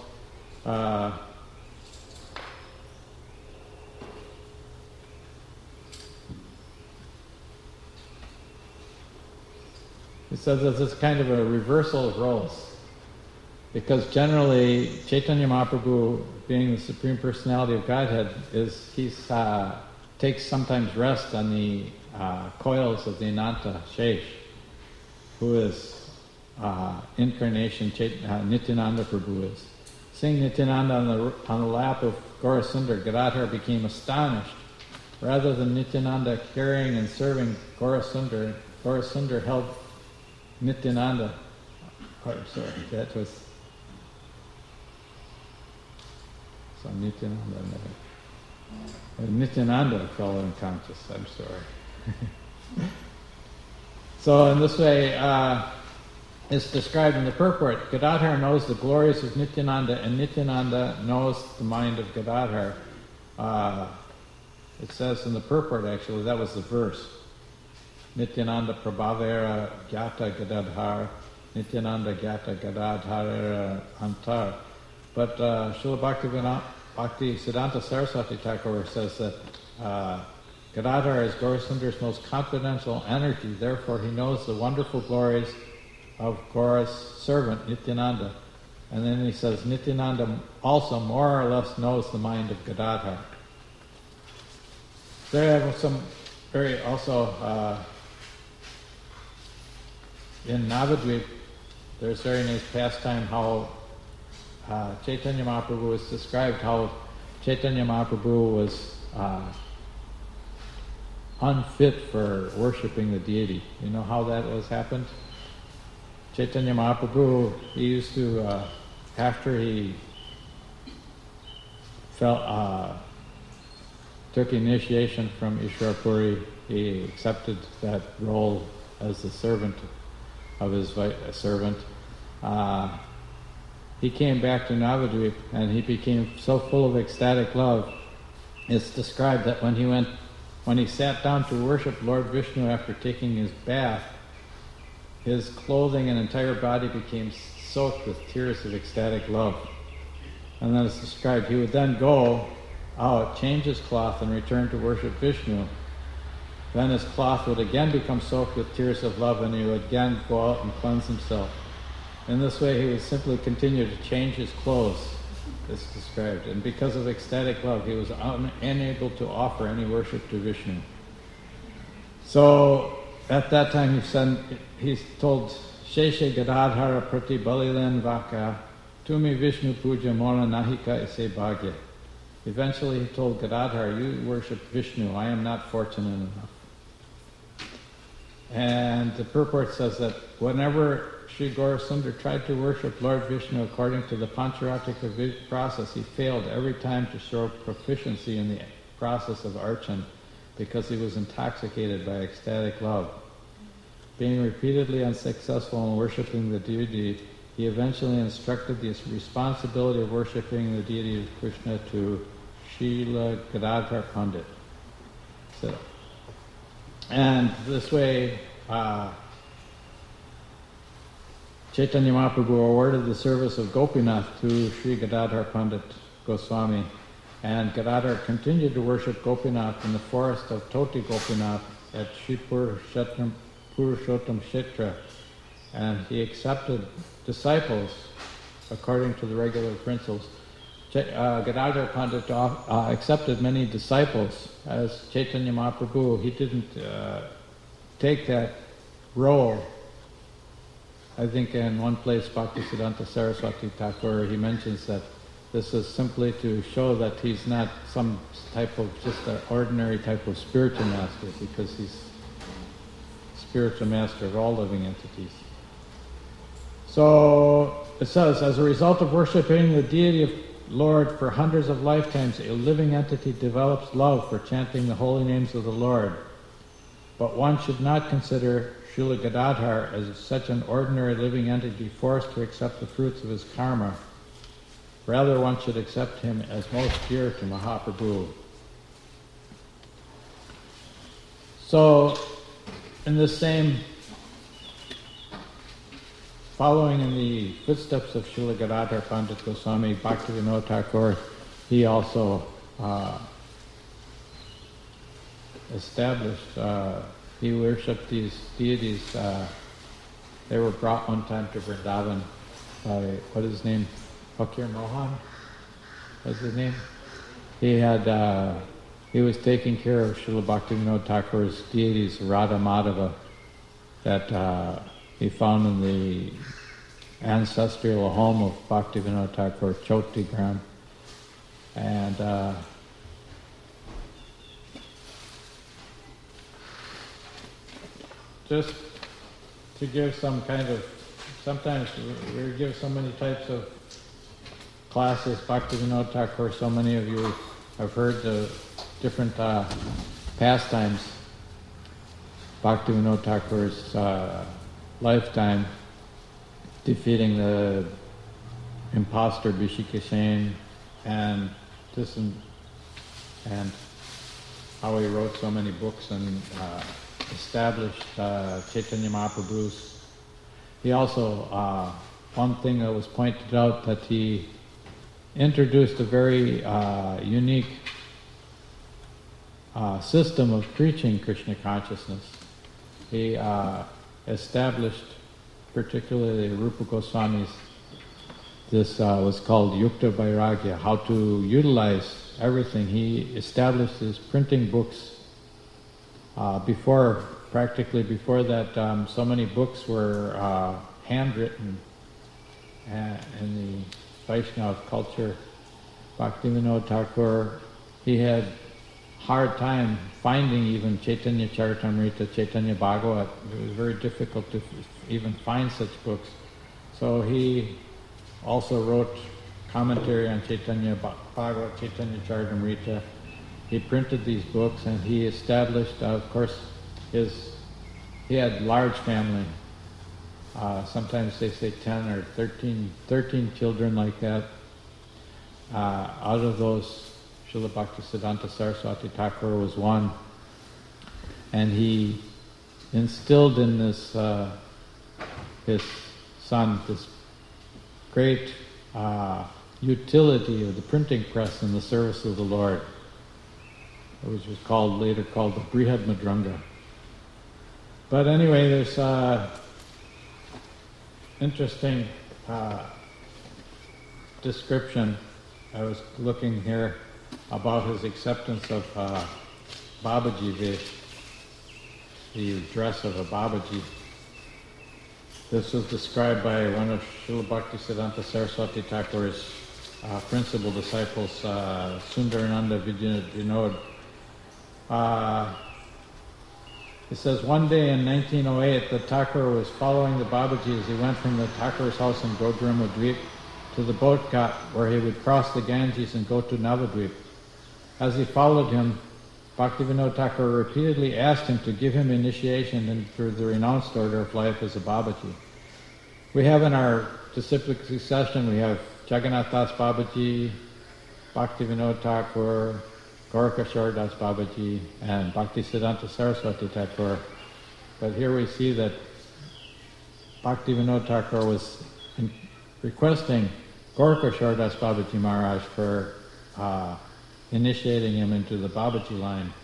it says that it's kind of a reversal of roles. Because generally, Chaitanya Mahaprabhu, being the Supreme Personality of Godhead, takes sometimes rest on the coils of the Ananta Shesh, who is incarnation Nityananda Prabhu is. Seeing Nityananda on the lap of Gaurasundar, Gadadhar became astonished. Rather than Nityananda carrying and serving Gaurasundar, Gaurasundar held Nityananda. Oh, sorry, that was so Nityananda. Nityananda fell unconscious. I'm sorry. So in this way, it's described in the purport. Gadadhar knows the glories of Nityananda, and Nityananda knows the mind of Gadadhar. It says in the purport, actually, that was the verse. Nityananda Prabhavera Gyata Gadadhar, Nityananda Gyata Gadadhara Antar. But Srila Bhakti Siddhanta Saraswati Thakur says that Gadadhar is Gaurasundar's most confidential energy, therefore he knows the wonderful glories of Gaura's servant, Nityananda. And then he says Nityananda also more or less knows the mind of Gadadhar. There are some very also in Navadvip, there's very nice pastime how Chaitanya Mahaprabhu is described, how Chaitanya Mahaprabhu was unfit for worshipping the deity. You know how that was happened? Chaitanya Mahaprabhu, he used to, after he took initiation from Ishwar Puri, he accepted that role as the servant of his servant. He came back to Navadvip and he became so full of ecstatic love. It's described that when he sat down to worship Lord Vishnu after taking his bath, his clothing and entire body became soaked with tears of ecstatic love. And then it's described, he would then go out, change his cloth, and return to worship Vishnu. Then his cloth would again become soaked with tears of love, and he would again go out and cleanse himself. In this way, he would simply continue to change his clothes, it's described. And because of ecstatic love, he was unable to offer any worship to Vishnu. So, at that time, he told Sheshe Gadadhara Prati Balilan Vaka Tumi Vishnu Puja Mora Nahika Ise Bhagya. Eventually, he told Gadadhar, you worship Vishnu, I am not fortunate enough. And the purport says that whenever Sri Gaurasundar tried to worship Lord Vishnu according to the Pancharatika process, he failed every time to show proficiency in the process of archan because he was intoxicated by ecstatic love. Being repeatedly unsuccessful in worshipping the deity, he eventually instructed the responsibility of worshipping the deity of Krishna to Srila Gadadhar Pandit. So, and this way, Chaitanya Mahaprabhu awarded the service of Gopinath to Sri Gadadhar Pandit Goswami, and Gadadhar continued to worship Gopinath in the forest of Toti Gopinath at Sri Purushottam Kshetra, and he accepted disciples according to the regular principles. Gadadhar Pandit accepted many disciples as Chaitanya Mahaprabhu. He didn't take that role. I think in one place, Bhaktisiddhanta Saraswati Thakur, he mentions that this is simply to show that he's not some type of, just an ordinary type of spiritual master, because he's spiritual master of all living entities. So it says, as a result of worshipping the deity of Lord for hundreds of lifetimes, a living entity develops love for chanting the holy names of the Lord. But one should not consider Srila Gadadhar as such an ordinary living entity forced to accept the fruits of his karma. Rather, one should accept him as most dear to Mahaprabhu. So, in this same, following in the footsteps of Srila Gadadhar Pandit Goswami, Bhaktivinoda Thakur, he also established, he worshipped these deities. They were brought one time to Vrindavan by, what is his name? Fakir Mohan? What's his name? He had, he was taking care of Srila Bhaktivinoda Thakur's deities, Radha Madhava, that he found in the ancestral home of Bhaktivinoda Thakur, Choti Gram. And just to give some kind of, sometimes we give so many types of classes, Bhaktivinoda Thakur, so many of you have heard the different pastimes, Bhaktivinoda Thakur's lifetime, defeating the imposter Bishikeshen, and this and how he wrote so many books and established Chaitanya Mahaprabhu's. He also, one thing that was pointed out, that he introduced a very unique system of preaching Krishna consciousness. He established, particularly Rupa Goswami's, this was called Yukta Vairagya, how to utilize everything. He established his printing books practically before that, so many books were handwritten in the Vaishnava culture. Bhaktivinoda Thakur, he had hard time finding even Chaitanya Charitamrita, Chaitanya Bhagavat. It was very difficult to even find such books. So he also wrote commentary on Chaitanya Bhagavat, Chaitanya Charitamrita. He printed these books, and he established, of course, he had large family. Sometimes they say 10 or 13 children like that. Out of those, Srila Bhaktisiddhanta Saraswati Thakur was one. And he instilled in this, his son, this great utility of the printing press in the service of the Lord, which was later called the Brihad Madranga. But anyway, there's interesting description. I was looking here about his acceptance of Babaji Vesh, the dress of a Babaji. This was described by one of Srila Bhaktisiddhanta Saraswati Thakur's principal disciples, Sundarananda Vinod. It says, one day in 1908, the Thakur was following the Babaji as he went from the Thakur's house in Godrima Dweep to the boat ghat where he would cross the Ganges and go to Navadvip. As he followed him, Bhaktivinoda Thakur repeatedly asked him to give him initiation into the renounced order of life as a Babaji. We have in our disciplic succession, we have Jagannath Das Babaji, Bhaktivinoda Thakur, Gaurkishore Das Babaji, and Bhaktisiddhanta Saraswati Thakur. But here we see that Bhaktivinoda Thakur was requesting Gaurkishore Das Babaji Maharaj for initiating him into the Babaji line.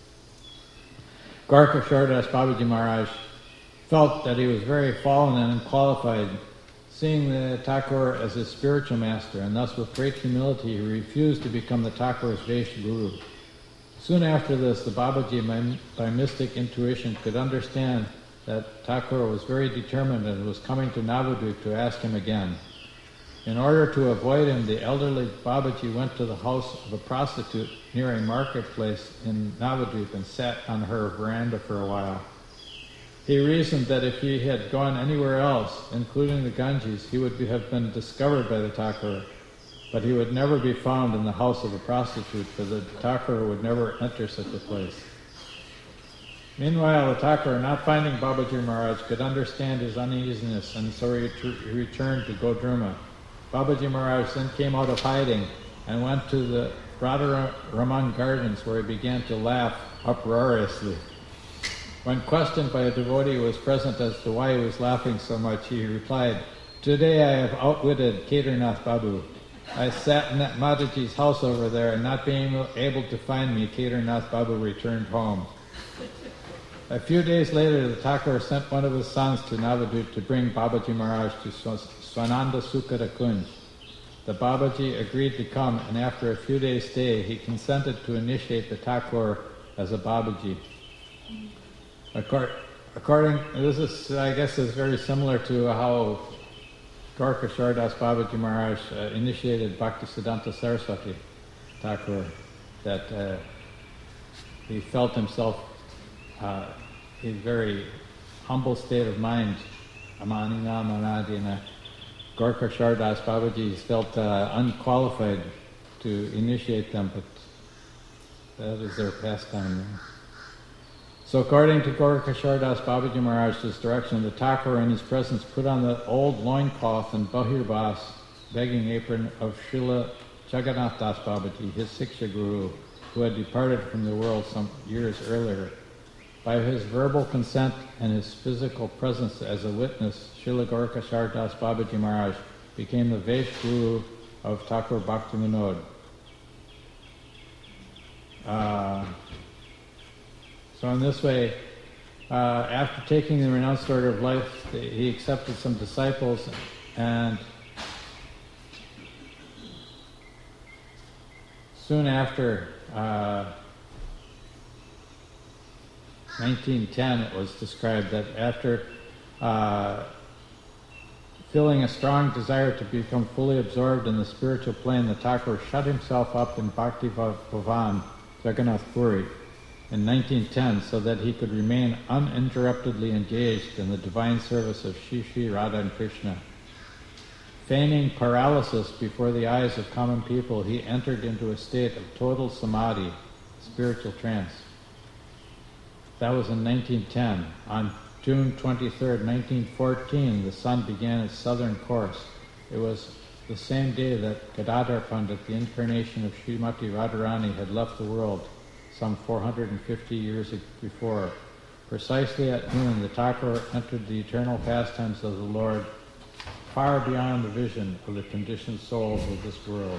Gaurkishore Das Babaji Maharaj felt that he was very fallen and unqualified, seeing the Thakur as his spiritual master, and thus with great humility he refused to become the Thakur's Vaishya Guru. Soon after this, the Babaji, by mystic intuition, could understand that Thakur was very determined and was coming to Navadvip to ask him again. In order to avoid him, the elderly Babaji went to the house of a prostitute near a marketplace in Navadvip and sat on her veranda for a while. He reasoned that if he had gone anywhere else, including the Ganges, he would have been discovered by the Thakur, but he would never be found in the house of a prostitute, for the Thakur would never enter such a place. Meanwhile, the Thakur, not finding Babaji Maharaj, could understand his uneasiness, and so he returned to Godruma. Babaji Maharaj then came out of hiding and went to the Radharaman gardens, where he began to laugh uproariously. When questioned by a devotee who was present as to why he was laughing so much, he replied, "Today I have outwitted Kedarnath Babu. I sat in that Mataji's house over there, and not being able to find me, Kedarnath Babu returned home." A few days later, the Thakur sent one of his sons to Navadvip to bring Babaji Maharaj to Swananda Sukara Kunj. The Babaji agreed to come, and after a few days' stay, he consented to initiate the Thakur as a Babaji. This is, I guess, is very similar to how Gaurkishore Das Babaji Maharaj initiated Bhaktisiddhanta Saraswati Thakur, that he felt himself in a very humble state of mind. Amanina Manadina. Gaurkishore Das Babaji felt unqualified to initiate them, but that is their pastime. So according to Gaurkishore Das Babaji Maharaj's direction, the Thakur in his presence put on the old loincloth and bahirbas, begging apron of Srila Jagannath Das Babaji, his Siksha Guru, who had departed from the world some years earlier. By his verbal consent and his physical presence as a witness, Srila Gaurkishore Das Babaji Maharaj became the Vaishya Guru of Thakur Bhaktivinoda. So in this way, after taking the renounced order of life, he accepted some disciples, and soon after 1910, it was described that after feeling a strong desire to become fully absorbed in the spiritual plane, the Thakur shut himself up in Bhakti Bhavan, Jagannath Puri, in 1910, so that he could remain uninterruptedly engaged in the divine service of Shri Shri Radha and Krishna. Feigning paralysis before the eyes of common people, he entered into a state of total samadhi, spiritual trance. That was in 1910. On June 23rd, 1914, the sun began its southern course. It was the same day that Gadadhar Pandit, the incarnation of Srimati Radharani, had left the world some 450 years before. Precisely at noon, the Thakur entered the eternal pastimes of the Lord, far beyond the vision of the conditioned souls of this world.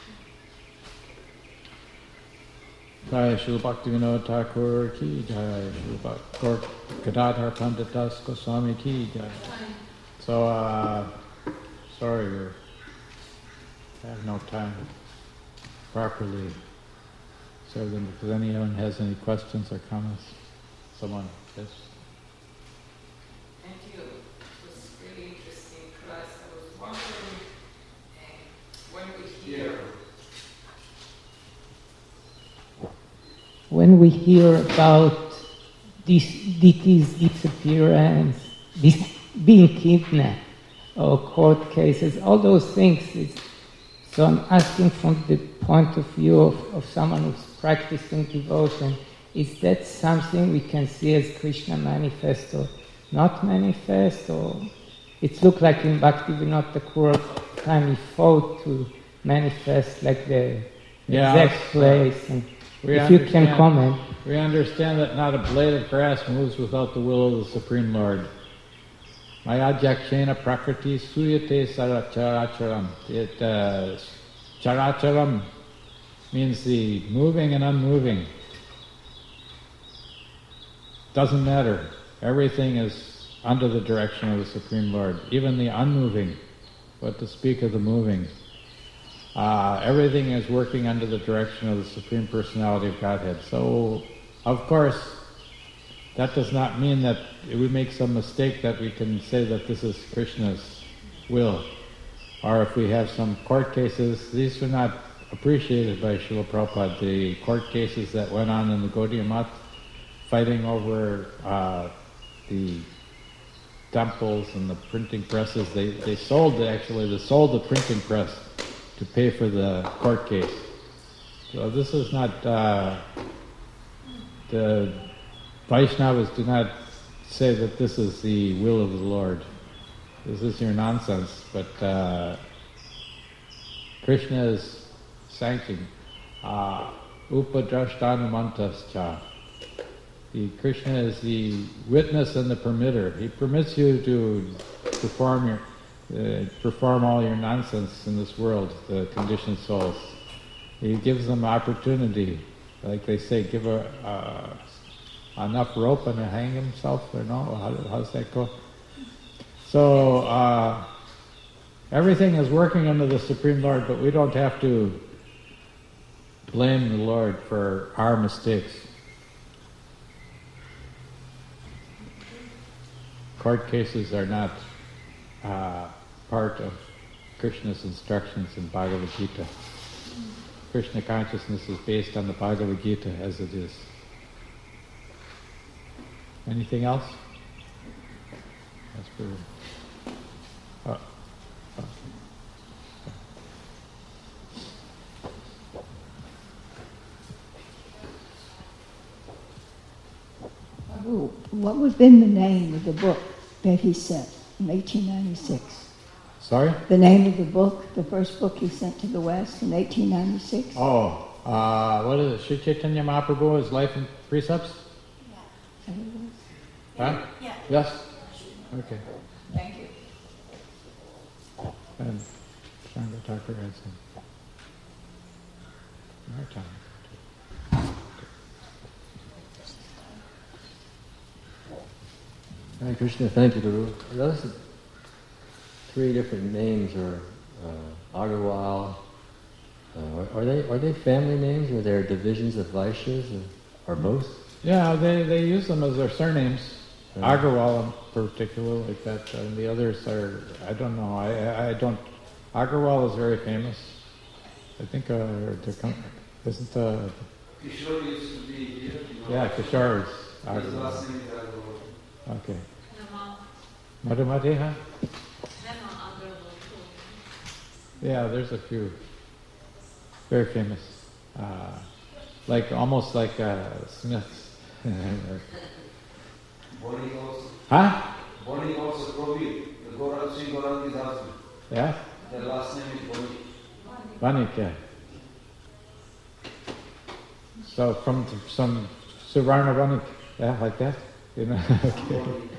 Jai Srila Bhaktivinoda Thakur ki jai, Srila Gadadhar Pandit Das Goswami ki jai. So, sorry, I have no time to properly serve them. If anyone has any questions or comments, someone, yes? Thank you. It was really interesting class. I was wondering when we hear about this deity's disappearance, this being kidnapped, or court cases, all those things. So I'm asking from the point of view of someone who's practicing devotion, is that something we can see as Krishna manifest or not manifest? Or it looked like in Bhaktivinoda Thakur time he fought to manifest like the exact place. And if you can comment. We understand that not a blade of grass moves without the will of the Supreme Lord. Maya jakshena prakriti suyate saracharacharam. Characharam means the moving and unmoving. Doesn't matter. Everything is under the direction of the Supreme Lord. Even the unmoving, what to speak of the moving. Everything is working under the direction of the Supreme Personality of Godhead. So, of course, that does not mean that if we make some mistake that we can say that this is Krishna's will. Or if we have some court cases, these were not appreciated by Srila Prabhupada. The court cases that went on in the Gaudiya Math, fighting over the temples and the printing presses, they sold the printing press to pay for the court case. So this is not, the Vaishnavas do not say that this is the will of the Lord. This is your nonsense, but Krishna is sanctioning. Upadrashtanumantascha. Krishna is the witness and the permitter. He permits you to perform all your nonsense in this world, the conditioned souls. He gives them opportunity. Like they say, give enough rope and hang himself, or no? How does that go? So, everything is working under the Supreme Lord, but we don't have to blame the Lord for our mistakes. Court cases are not part of Krishna's instructions in Bhagavad Gita. Krishna consciousness is based on the Bhagavad Gita as it is. Anything else? That's pretty. What would have been the name of the book that he sent in 1896? Sorry? The name of the book, the first book he sent to the West in 1896? What is it? Sri Chaitanya Mahaprabhu, His Life and Precepts? Yeah. Huh? Yeah. Yes? Okay. Thank you. And Sangha Thakur has some more time. Hare Krishna, thank you, Guru. Those three different names are Agarwal. Are they family names, or they're divisions of Vaishyas, or both? Yeah, they use them as their surnames. Right. Agarwal in particular, like that, and the others are, I don't know. I don't. Agarwal is very famous. I think isn't Kishore used to be here. Yeah, Kishore is Agarwal. His last name is Agarwal. Okay. Madhumadeha? Yeah, there's a few. Very famous. Almost like Smiths. Bonnie also. Huh? Bonnie also Provi. The Sri Gaurangi's husband. Yeah? Their last name is Bonnie. Vanik, yeah. So from some Suvarna Vanik, yeah, like that? You know? Okay.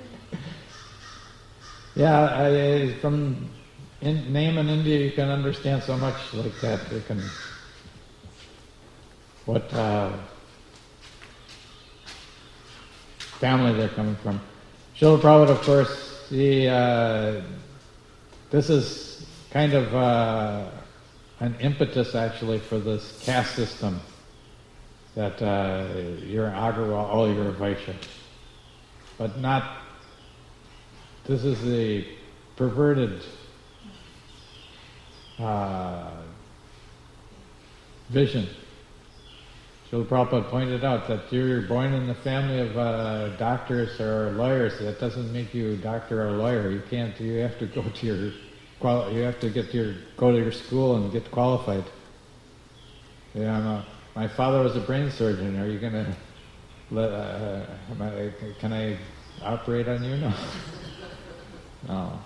Yeah, from name in India you can understand so much like that. You can what family they're coming from. Srila Prabhupada, of course, this is kind of an impetus actually for this caste system that you're Agarwal, you're a Vaishya. But not. This is the perverted vision. Srila Prabhupada pointed out that you're born in the family of doctors or lawyers. That doesn't make you a doctor or a lawyer. You can't. You have to go to your. You have to go to your school and get qualified. Yeah, my father was a brain surgeon. Are you going to can I operate on you? No. No.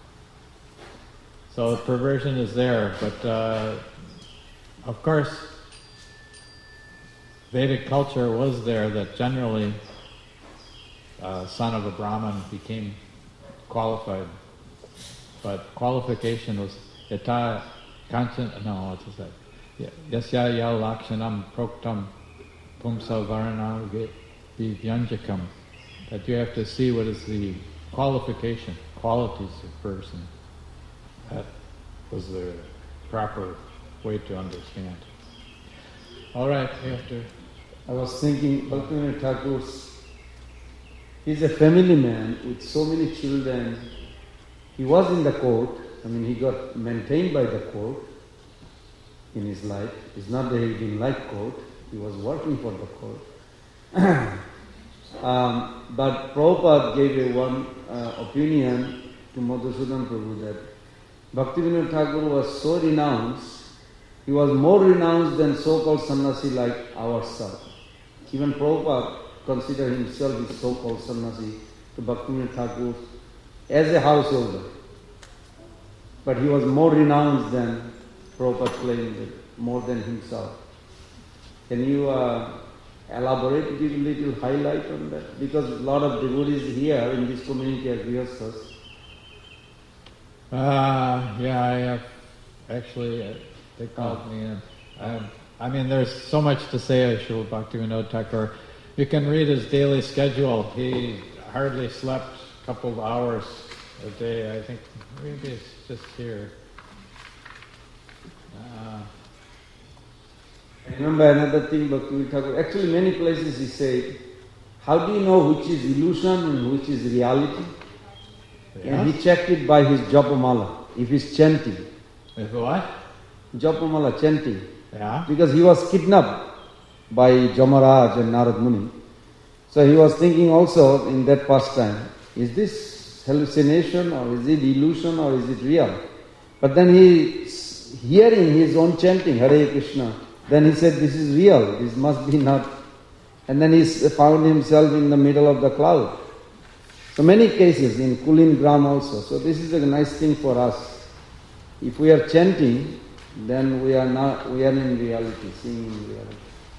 So perversion is there, but of course, Vedic culture was there that generally son of a Brahmin became qualified. But qualification was yata kanchan, no, what is that? Yasya yal lakshanam proktam pumsa varana vivyanjakam. That you have to see what is the qualification, qualities of a person. That was the proper way to understand. All right, after. I was thinking, Bhaktivinoda Thakur, he's a family man with so many children. He was in the court. I mean, he got maintained by the court in his life. It's not that he didn't like court. He was working for the court. But Prabhupada gave one opinion to Madhusudan Prabhu that Bhaktivinoda Thakur was so renounced. He was more renounced than so-called sannyasi like ourselves. Even Prabhupada considered himself his so-called sannyasi to Bhaktivinoda Thakur as a householder. But he was more renounced than Prabhupada claimed it, more than himself. Can you elaborate, give a little highlight on that? Because a lot of devotees here in this community are grihasthas. Yeah, I have. Actually, they called me in. I mean, there's so much to say of Srila Bhaktivinoda Thakur. You can read his daily schedule. He hardly slept a couple of hours a day. I think maybe it's just here. I remember another thing Bhaktivinoda Thakur. Actually, many places he said, how do you know which is illusion and which is reality? Yeah. And he checked it by his japamala, if he's chanting. With what? Japamala, chanting. Yeah. Because he was kidnapped by Jamaraj and Narad Muni. So he was thinking also in that pastime, is this hallucination or is it illusion or is it real? But then he, hearing his own chanting, Hare Krishna, then he said, this is real, this must be not. And then he found himself in the middle of the cloud. So many cases in Kulin Gram also. So this is a nice thing for us. If we are chanting, then we are in reality, seeing in reality.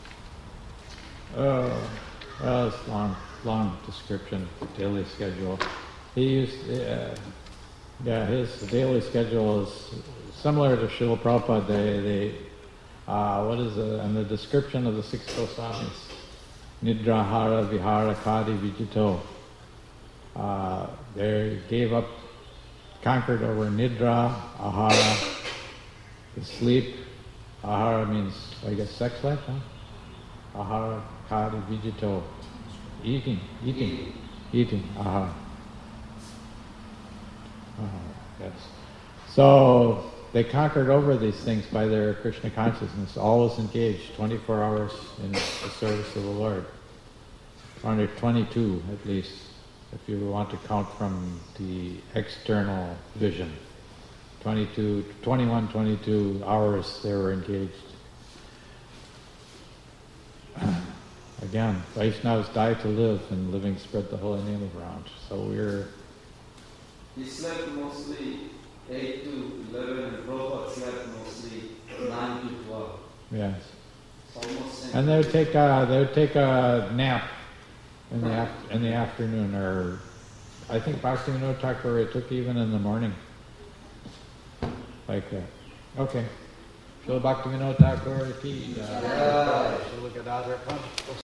Well, it's long description, daily schedule. He used, his daily schedule is similar to Srila Prabhupada. What is it? And the description of the six Goswamis, Nidrahara, Vihara, Kadi, Vijito. They gave up, conquered over Nidra, Ahara, the sleep. Ahara means, I guess, sex life, huh? Ahara, Kadi, Vijito. Eating, Ahara. Yes. So they conquered over these things by their Krishna consciousness, always engaged 24 hours in the service of the Lord. 22 at least, if you want to count from the external vision. 22 hours they were engaged. Again, Vaishnavas die to live, and living spread the holy name around. So we're... He slept mostly 8 to 11 and Prabhupada slept mostly 9 to 12. Yes. Almost And they would take a nap in the afternoon, or I think Bhaktivinoda Thakur took even in the morning, like that. Okay. Srila Bhaktivinoda Thakur ki Srila Gadadhar